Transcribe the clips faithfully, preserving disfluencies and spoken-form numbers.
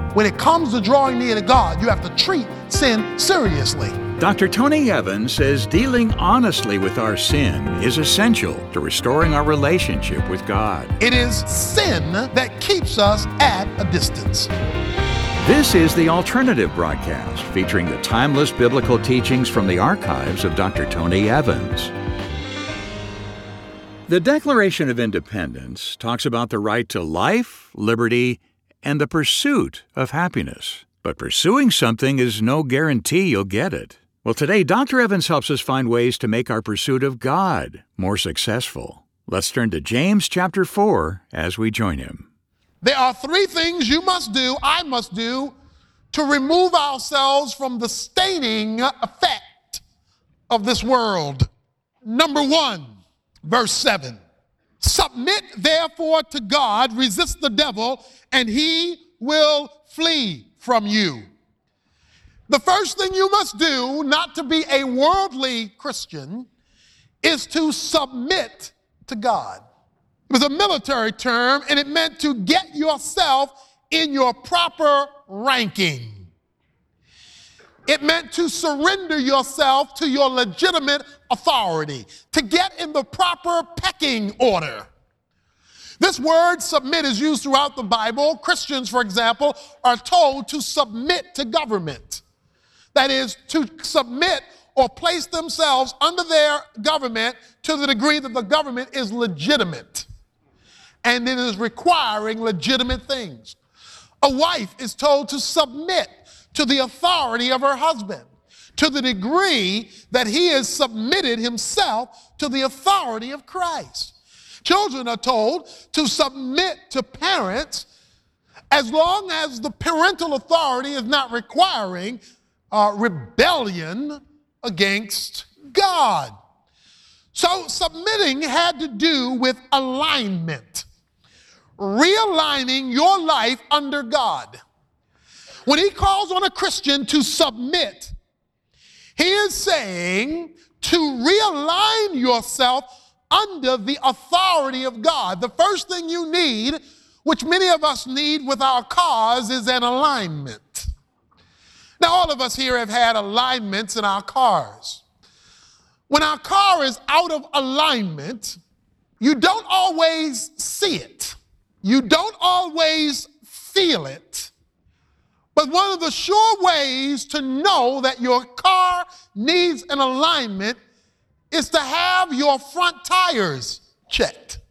when it comes to drawing near to God, you have to treat sin seriously. Doctor Tony Evans says dealing honestly with our sin is essential to restoring our relationship with God. It is sin that keeps us at a distance. This is The Alternative Broadcast, featuring the timeless biblical teachings from the archives of Doctor Tony Evans. The Declaration of Independence talks about the right to life, liberty, and the pursuit of happiness. But pursuing something is no guarantee you'll get it. Well, today, Doctor Evans helps us find ways to make our pursuit of God more successful. Let's turn to James chapter four as we join him. There are three things you must do, I must do, to remove ourselves from the staining effect of this world. Number one, verse seven. Submit therefore to God, resist the devil, and he will flee from you. The first thing you must do, not to be a worldly Christian, is to submit to God. It was a military term, and it meant to get yourself in your proper ranking. It meant to surrender yourself to your legitimate authority, to get in the proper pecking order. This word submit is used throughout the Bible. Christians, for example, are told to submit to government. That is, to submit or place themselves under their government to the degree that the government is legitimate and it is requiring legitimate things. A wife is told to submit to the authority of her husband to the degree that he has submitted himself to the authority of Christ. Children are told to submit to parents as long as the parental authority is not requiring uh, rebellion against God. So submitting had to do with alignment, realigning your life under God. When he calls on a Christian to submit, he is saying to realign yourself under the authority of God. The first thing you need, which many of us need with our cars, is an alignment. Now, all of us here have had alignments in our cars. When our car is out of alignment, you don't always see it. You don't always feel it. But one of the sure ways to know that your car needs an alignment is to have your front tires checked.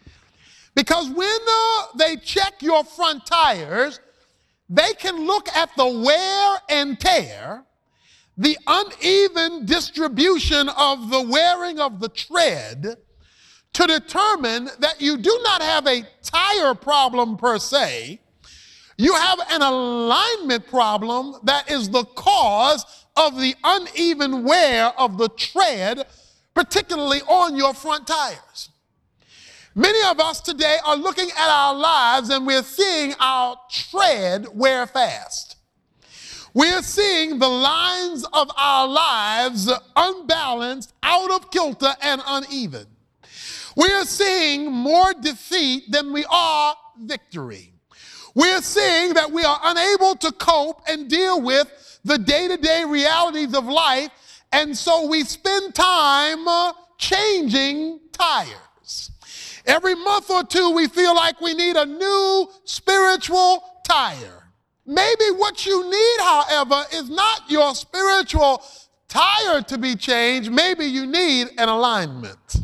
Because when uh, they check your front tires, they can look at the wear and tear, the uneven distribution of the wearing of the tread, to determine that you do not have a tire problem per se. You have an alignment problem that is the cause of the uneven wear of the tread, particularly on your front tires. Many of us today are looking at our lives and we're seeing our tread wear fast. We're seeing the lines of our lives unbalanced, out of kilter, and uneven. We're seeing more defeat than we are victory. We're seeing that we are unable to cope and deal with the day-to-day realities of life, and so we spend time uh, changing tires. Every month or two, we feel like we need a new spiritual tire. Maybe what you need, however, is not your spiritual tire to be changed. Maybe you need an alignment.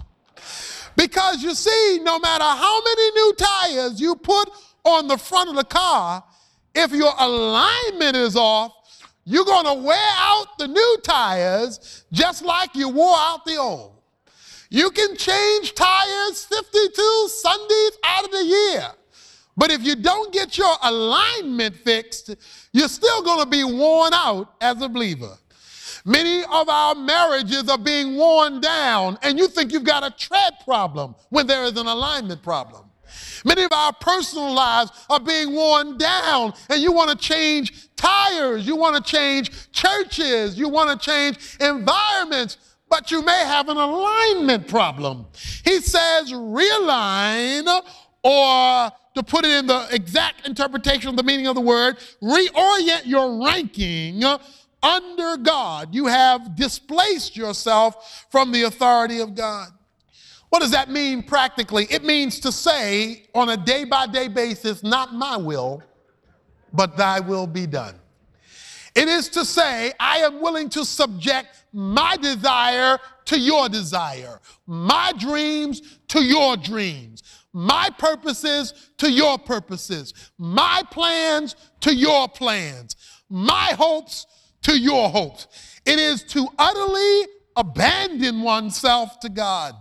Because you see, no matter how many new tires you put on the front of the car, if your alignment is off, you're going to wear out the new tires just like you wore out the old. You can change tires fifty-two Sundays out of the year, but if you don't get your alignment fixed, you're still going to be worn out as a believer. Many of our marriages are being worn down, and you think you've got a tread problem when there is an alignment problem. Many of our personal lives are being worn down, and you want to change tires, you want to change churches, you want to change environments, but you may have an alignment problem. He says realign or to put it in the exact interpretation of the meaning of the word, reorient your ranking under God. You have displaced yourself from the authority of God. What does that mean practically? It means to say on a day-by-day basis, not my will, but thy will be done. It is to say, I am willing to subject my desire to your desire, my dreams to your dreams, my purposes to your purposes, my plans to your plans, my hopes to your hopes. It is to utterly abandon oneself to God.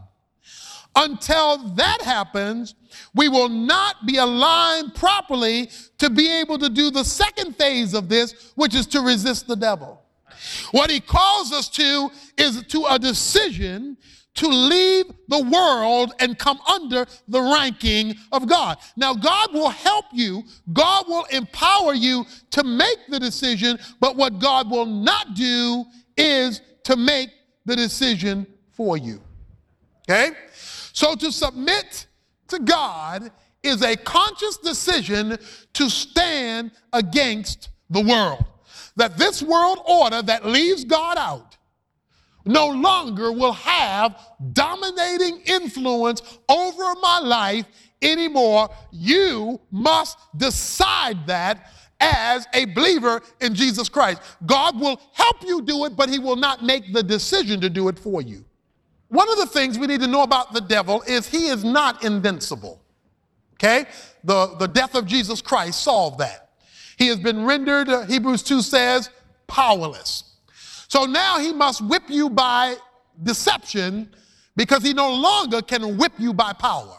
Until that happens, we will not be aligned properly to be able to do the second phase of this, which is to resist the devil. What he calls us to is to a decision to leave the world and come under the ranking of God. Now, God will help you. God will empower you to make the decision, but what God will not do is to make the decision for you. Okay? So to submit to God is a conscious decision to stand against the world. That this world order that leaves God out no longer will have dominating influence over my life anymore. You must decide that as a believer in Jesus Christ. God will help you do it, but he will not make the decision to do it for you. One of the things we need to know about the devil is he is not invincible. Okay? The, the death of Jesus Christ solved that. He has been rendered, uh, Hebrews two says, powerless. So now he must whip you by deception because he no longer can whip you by power.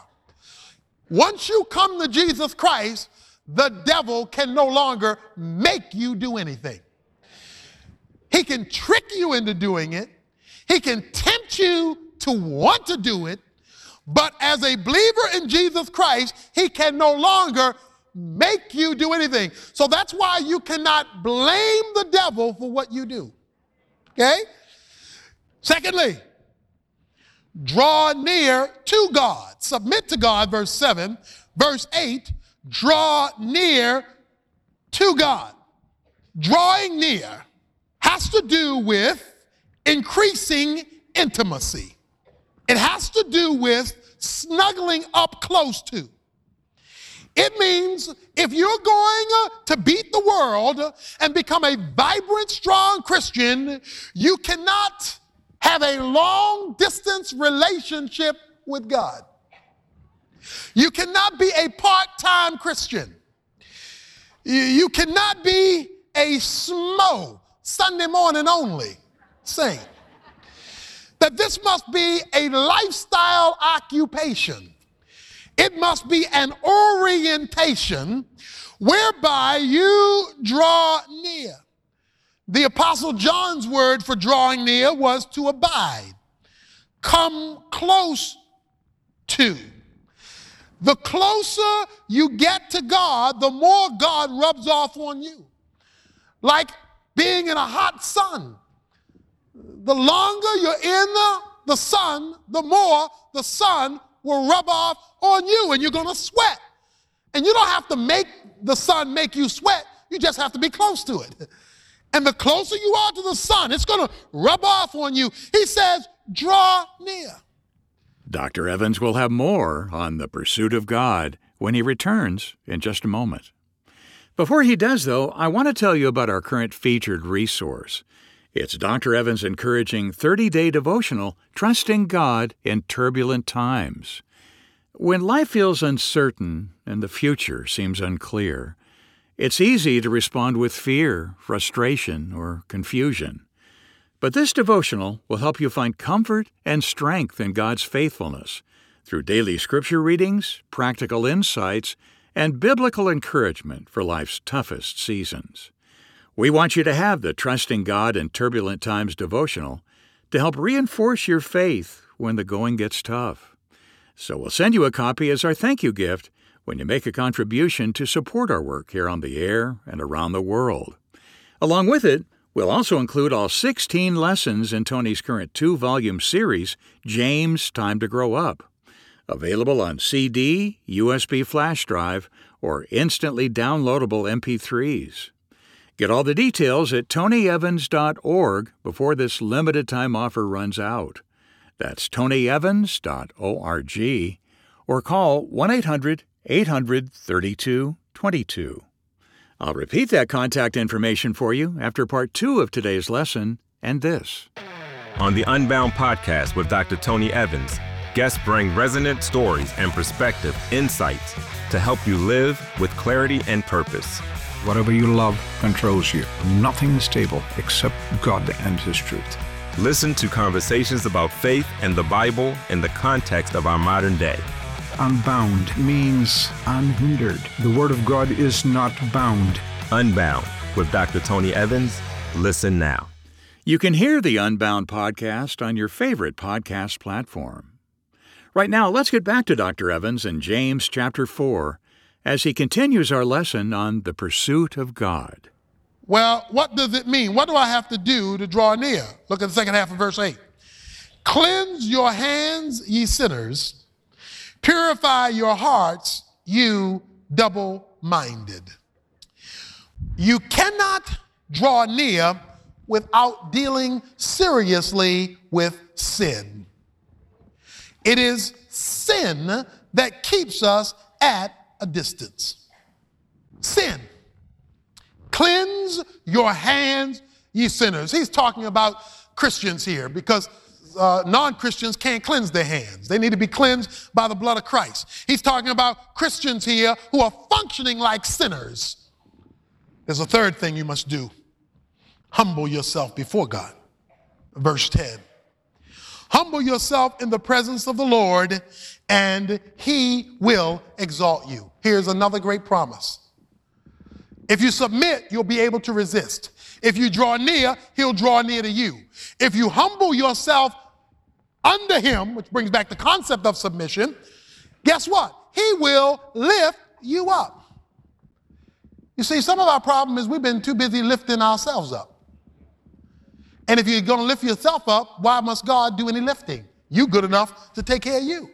Once you come to Jesus Christ, the devil can no longer make you do anything. He can trick you into doing it. He can tempt you to want to do it, but as a believer in Jesus Christ, he can no longer make you do anything. So that's why you cannot blame the devil for what you do. Okay? Secondly, draw near to God. Submit to God, verse seven. Verse eight, draw near to God. Drawing near has to do with increasing intimacy. It has to do with snuggling up close to. It means if you're going to beat the world and become a vibrant, strong Christian, you cannot have a long distance relationship with God. You cannot be a part-time Christian. You cannot be a S M O, Sunday morning only saint. That this must be a lifestyle occupation. It must be an orientation whereby you draw near. The Apostle John's word for drawing near was to abide. Come close to. The closer you get to God, the more God rubs off on you. Like being in a hot sun. The longer you're in the, the sun, the more the sun will rub off on you and you're going to sweat. And you don't have to make the sun make you sweat. You just have to be close to it. And the closer you are to the sun, it's going to rub off on you. He says, draw near. Doctor Evans will have more on the pursuit of God when he returns in just a moment. Before he does, though, I want to tell you about our current featured resource. It's Doctor Evans' encouraging thirty-day devotional, Trusting God in Turbulent Times. When life feels uncertain and the future seems unclear, it's easy to respond with fear, frustration, or confusion. But this devotional will help you find comfort and strength in God's faithfulness through daily scripture readings, practical insights, and biblical encouragement for life's toughest seasons. We want you to have the Trusting God in Turbulent Times devotional to help reinforce your faith when the going gets tough. So we'll send you a copy as our thank you gift when you make a contribution to support our work here on the air and around the world. Along with it, we'll also include all sixteen lessons in Tony's current two-volume series, James, Time to Grow Up. Available on C D, U S B flash drive, or instantly downloadable M P threes. Get all the details at tony evans dot org before this limited-time offer runs out. That's tony evans dot org, or call one eight hundred eight hundred thirty-two twenty-two. I'll repeat that contact information for you after part two of today's lesson and this. On the Unbound podcast with Doctor Tony Evans, guests bring resonant stories and perspective, insights to help you live with clarity and purpose. Whatever you love controls you. Nothing is stable except God and His truth. Listen to conversations about faith and the Bible in the context of our modern day. Unbound means unhindered. The Word of God is not bound. Unbound with Doctor Tony Evans. Listen now. You can hear the Unbound podcast on your favorite podcast platform. Right now, let's get back to Doctor Evans in James chapter four as he continues our lesson on the pursuit of God. Well, what does it mean? What do I have to do to draw near? Look at the second half of verse eight. Cleanse your hands, ye sinners. Purify your hearts, you double-minded. You cannot draw near without dealing seriously with sin. It is sin that keeps us at a distance. Sin. Cleanse your hands, ye sinners. He's talking about Christians here because uh, non-Christians can't cleanse their hands. They need to be cleansed by the blood of Christ. He's talking about Christians here who are functioning like sinners. There's a third thing you must do. Humble yourself before God. Verse ten. Humble yourself in the presence of the Lord, and He will exalt you. Here's another great promise. If you submit, you'll be able to resist. If you draw near, He'll draw near to you. If you humble yourself under Him, which brings back the concept of submission, guess what? He will lift you up. You see, some of our problem is we've been too busy lifting ourselves up. And if you're going to lift yourself up, why must God do any lifting? You good enough to take care of you.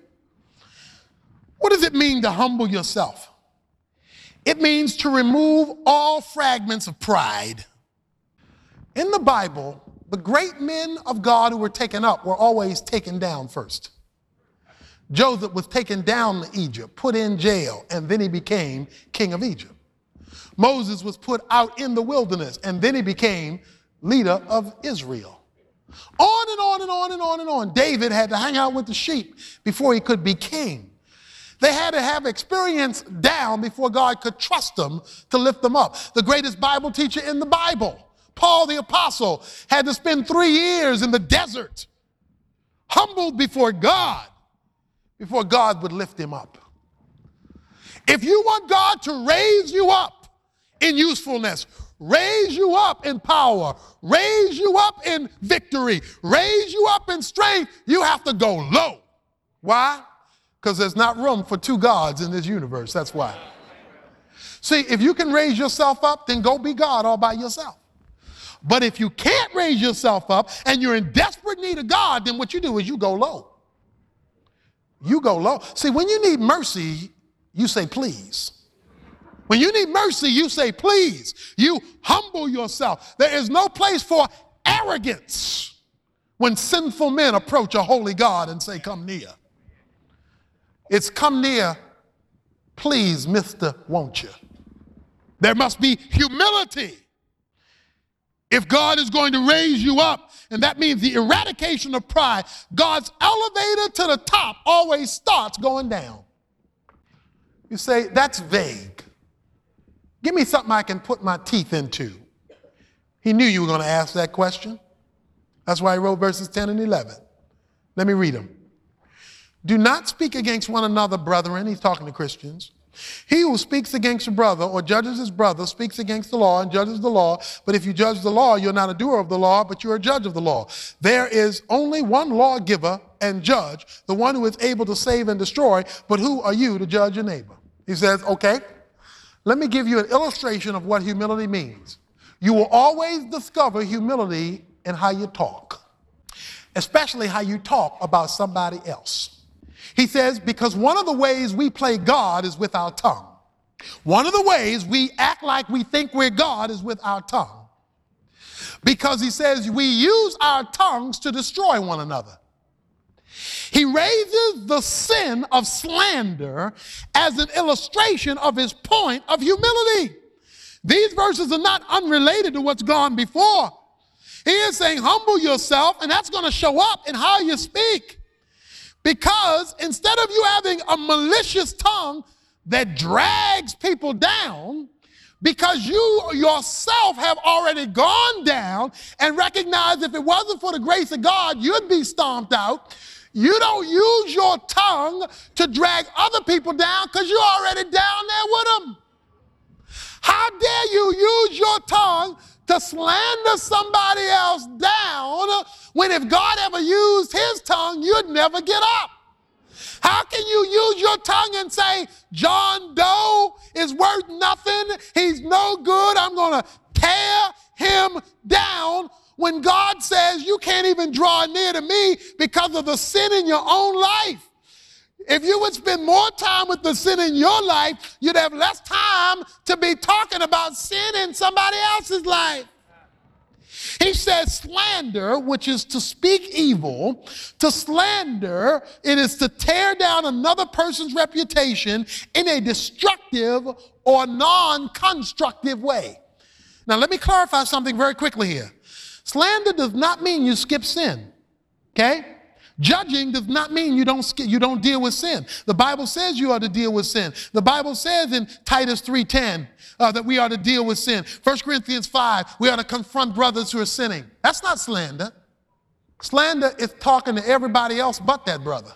What does it mean to humble yourself? It means to remove all fragments of pride. In the Bible, the great men of God who were taken up were always taken down first. Joseph was taken down to Egypt, put in jail, and then he became king of Egypt. Moses was put out in the wilderness, and then he became leader of Israel. On and on and on and on and on. David had to hang out with the sheep before he could be king. They had to have experience down before God could trust them to lift them up. The greatest Bible teacher in the Bible, Paul the Apostle, had to spend three years in the desert, humbled before God, before God would lift him up. If you want God to raise you up in usefulness, raise you up in power, raise you up in victory, raise you up in strength, you have to go low. Why? Because there's not room for two gods in this universe. That's why. See, if you can raise yourself up, then go be God all by yourself. But if you can't raise yourself up and you're in desperate need of God, then what you do is you go low. You go low. See, when you need mercy, you say please. When you need mercy, you say please. You humble yourself. There is no place for arrogance when sinful men approach a holy God and say, come near. It's come near, please, mister, won't you? There must be humility if God is going to raise you up. And that means the eradication of pride. God's elevator to the top always starts going down. You say, that's vague. Give me something I can put my teeth into. He knew you were going to ask that question. That's why he wrote verses ten and eleven. Let me read them. Do not speak against one another, brethren. He's talking to Christians. He who speaks against a brother or judges his brother speaks against the law and judges the law. But if you judge the law, you're not a doer of the law, but you're a judge of the law. There is only one lawgiver and judge, the one who is able to save and destroy. But who are you to judge your neighbor? He says, okay, let me give you an illustration of what humility means. You will always discover humility in how you talk, especially how you talk about somebody else. He says, because one of the ways we play God is with our tongue. One of the ways we act like we think we're God is with our tongue. Because he says we use our tongues to destroy one another. He raises the sin of slander as an illustration of his point of humility. These verses are not unrelated to what's gone before. He is saying, humble yourself, and that's going to show up in how you speak. Because instead of you having a malicious tongue that drags people down, because you yourself have already gone down and recognized if it wasn't for the grace of God, you'd be stomped out. You don't use your tongue to drag other people down because you're already down there with them. How dare you use your tongue to slander somebody else down when if God ever used his tongue, you'd never get up? How can you use your tongue and say, John Doe is worth nothing, he's no good, I'm going to tear him down, when God says you can't even draw near to me because of the sin in your own life? If you would spend more time with the sin in your life, you'd have less time to be talking about sin in somebody else's life. He says slander, which is to speak evil. To slander, it is to tear down another person's reputation in a destructive or non-constructive way. Now, let me clarify something very quickly here. Slander does not mean you skip sin, okay? Judging does not mean you don't skip, you don't deal with sin. The Bible says you are to deal with sin. The Bible says in Titus three ten uh, that we are to deal with sin. First Corinthians five, we are to confront brothers who are sinning. That's not slander. Slander is talking to everybody else but that brother.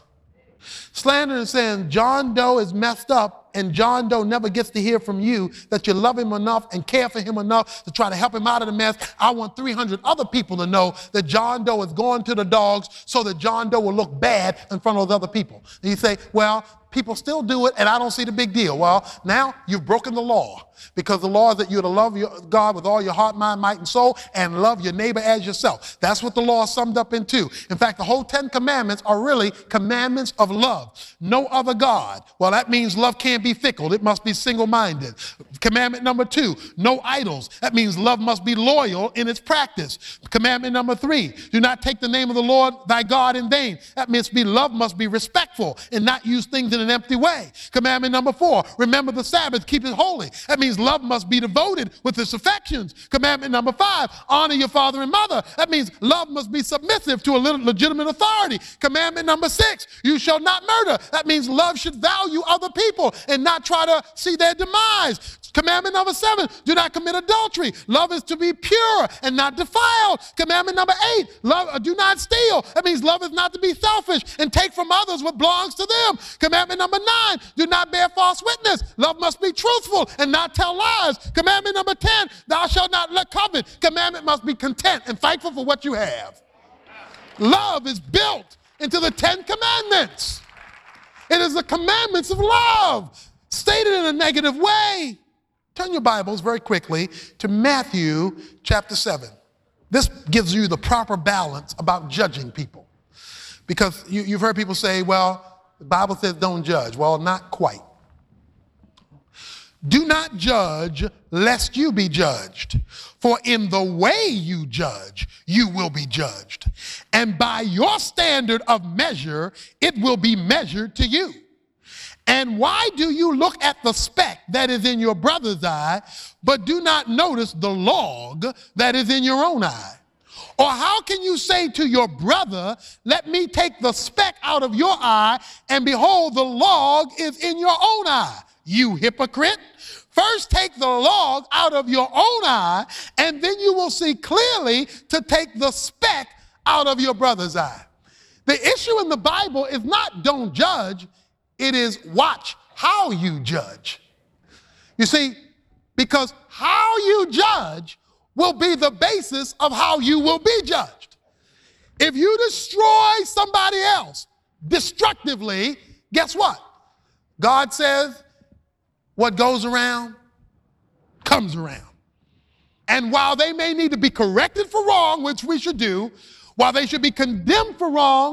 Slander is saying John Doe is messed up, and John Doe never gets to hear from you that you love him enough and care for him enough to try to help him out of the mess. I want three hundred other people to know that John Doe is going to the dogs so that John Doe will look bad in front of those other people. And you say, well, people still do it, and I don't see the big deal. Well, now you've broken the law, because the law is that you're to love your God with all your heart, mind, might, and soul, and love your neighbor as yourself. That's what the law is summed up into. In fact, the whole Ten Commandments are really commandments of love. No other God. Well, that means love can't be fickle. It must be single-minded. Commandment number two, no idols. That means love must be loyal in its practice. Commandment number three, do not take the name of the Lord thy God in vain. That means be love must be respectful and not use things in an empty way. Commandment number four, remember the Sabbath, keep it holy. That means love must be devoted with its affections. Commandment number five, honor your father and mother. That means love must be submissive to a legitimate authority. Commandment number six, you shall not murder. That means love should value other people and not try to see their demise. Commandment number seven, do not commit adultery. Love is to be pure and not defiled. Commandment number eight, love, uh, do not steal. That means love is not to be selfish and take from others what belongs to them. Commandment number nine, do not bear false witness. Love must be truthful and not tell lies. Commandment number ten, thou shalt not covet. Commandment must be content and thankful for what you have. Love is built into the Ten Commandments. It is the commandments of love, stated in a negative way. Turn your Bibles very quickly to Matthew chapter seven. This gives you the proper balance about judging people. Because you, you've heard people say, well, the Bible says don't judge. Well, not quite. Do not judge lest you be judged. For in the way you judge, you will be judged. And by your standard of measure, it will be measured to you. And why do you look at the speck that is in your brother's eye, but do not notice the log that is in your own eye? Or how can you say to your brother, let me take the speck out of your eye, and behold, the log is in your own eye? You hypocrite. First take the log out of your own eye, and then you will see clearly to take the speck out of your brother's eye. The issue in the Bible is not don't judge. It is watch how you judge. You see, because how you judge will be the basis of how you will be judged. If you destroy somebody else destructively, guess what? God says what goes around comes around. And while they may need to be corrected for wrong, which we should do, while they should be condemned for wrong,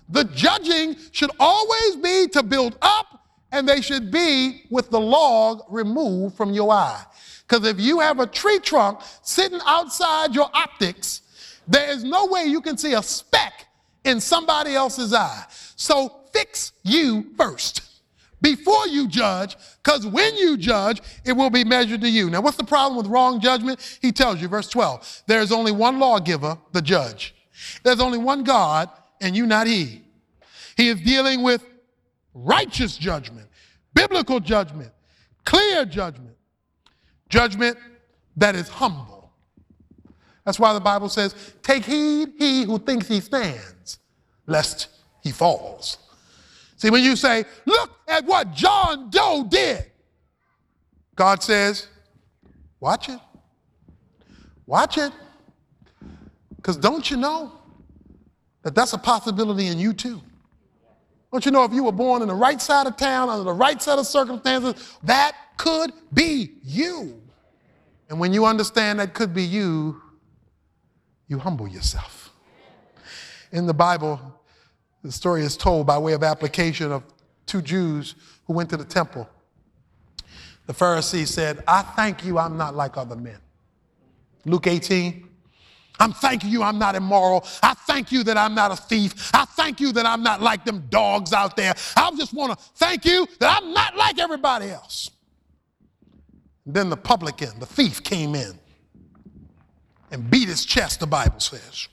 The judging should always be to build up, and they should be with the log removed from your eye. Because if you have a tree trunk sitting outside your optics, there is no way you can see a speck in somebody else's eye. So fix you first before you judge, because when you judge, it will be measured to you. Now, what's the problem with wrong judgment? He tells you, verse twelve, there is only one lawgiver, the judge. There's only one God, and you not he. He is dealing with righteous judgment, biblical judgment, clear judgment, judgment that is humble. That's why the Bible says, take heed, he who thinks he stands, lest he falls. See, when you say, look at what John Doe did, God says, watch it. Watch it. Because don't you know that that's a possibility in you too? Don't you know if you were born in the right side of town, under the right set of circumstances, that could be you. And when you understand that could be you, you humble yourself. In the Bible, the story is told by way of application of two Jews who went to the temple. The Pharisee said, I thank you I'm not like other men. Luke eighteen. I'm thanking you I'm not immoral. I thank you that I'm not a thief. I thank you that I'm not like them dogs out there. I just want to thank you that I'm not like everybody else. And then the publican, the thief, came in and beat his chest, the Bible says,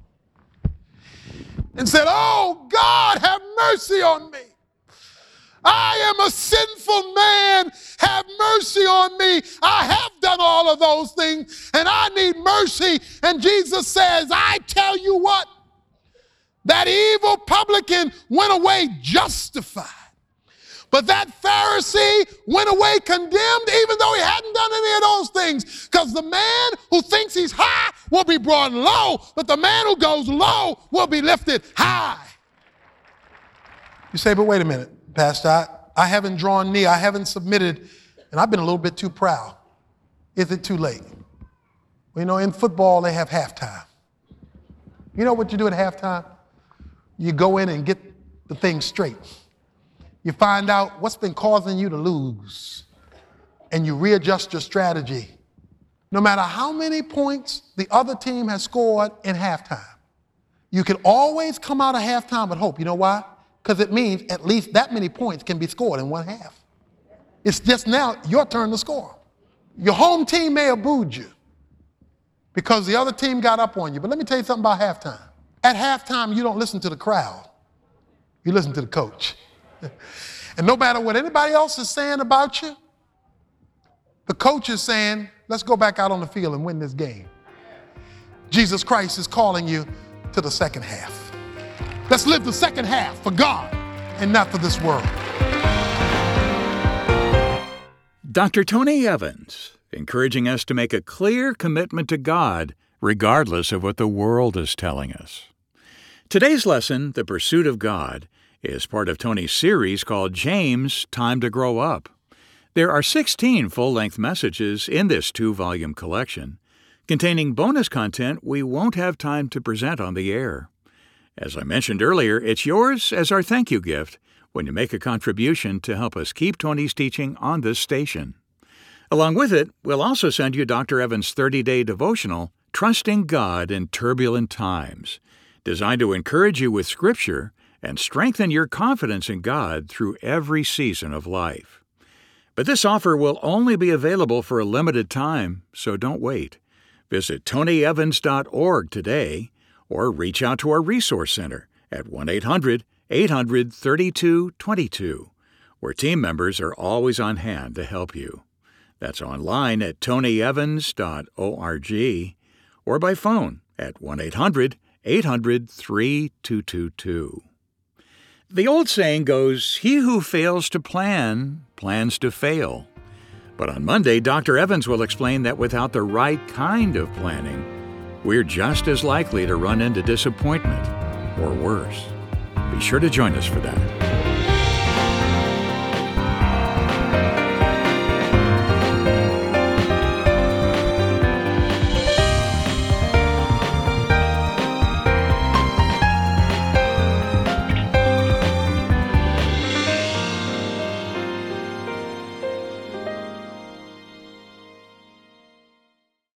and said, oh, God, have mercy on me. I am a sinful man. Have mercy on me. I have done all of those things, and I need mercy. And Jesus says, I tell you what, that evil publican went away justified. But that Pharisee went away condemned, even though he hadn't done any of those things. Because the man who thinks he's high will be brought low, but the man who goes low will be lifted high. You say, but wait a minute, Pastor, I, I haven't drawn near, I haven't submitted, and I've been a little bit too proud. Is it too late? Well, you know, in football, they have halftime. You know what you do at halftime? You go in and get the thing straight. You find out what's been causing you to lose, and you readjust your strategy. No matter how many points the other team has scored in halftime, you can always come out of halftime with hope. You know why? Because it means at least that many points can be scored in one half. It's just now your turn to score. Your home team may have booed you because the other team got up on you. But let me tell you something about halftime. At halftime, you don't listen to the crowd. You listen to the coach. And no matter what anybody else is saying about you, the coach is saying, let's go back out on the field and win this game. Jesus Christ is calling you to the second half. Let's live the second half for God and not for this world. Doctor Tony Evans, encouraging us to make a clear commitment to God, regardless of what the world is telling us. Today's lesson, The Pursuit of God, is part of Tony's series called James, Time to Grow Up. There are sixteen full-length messages in this two-volume collection, containing bonus content we won't have time to present on the air. As I mentioned earlier, it's yours as our thank you gift when you make a contribution to help us keep Tony's teaching on this station. Along with it, we'll also send you Doctor Evans' thirty-day devotional, Trusting God in Turbulent Times, designed to encourage you with Scripture and strengthen your confidence in God through every season of life. But this offer will only be available for a limited time, so don't wait. Visit tony evans dot org today or reach out to our Resource Center at one eight hundred eight hundred thirty-two twenty-two, where team members are always on hand to help you. That's online at tony evans dot org or by phone at one eight hundred eight hundred three two two two. The old saying goes, he who fails to plan, plans to fail. But on Monday, Doctor Evans will explain that without the right kind of planning, we're just as likely to run into disappointment or worse. Be sure to join us for that.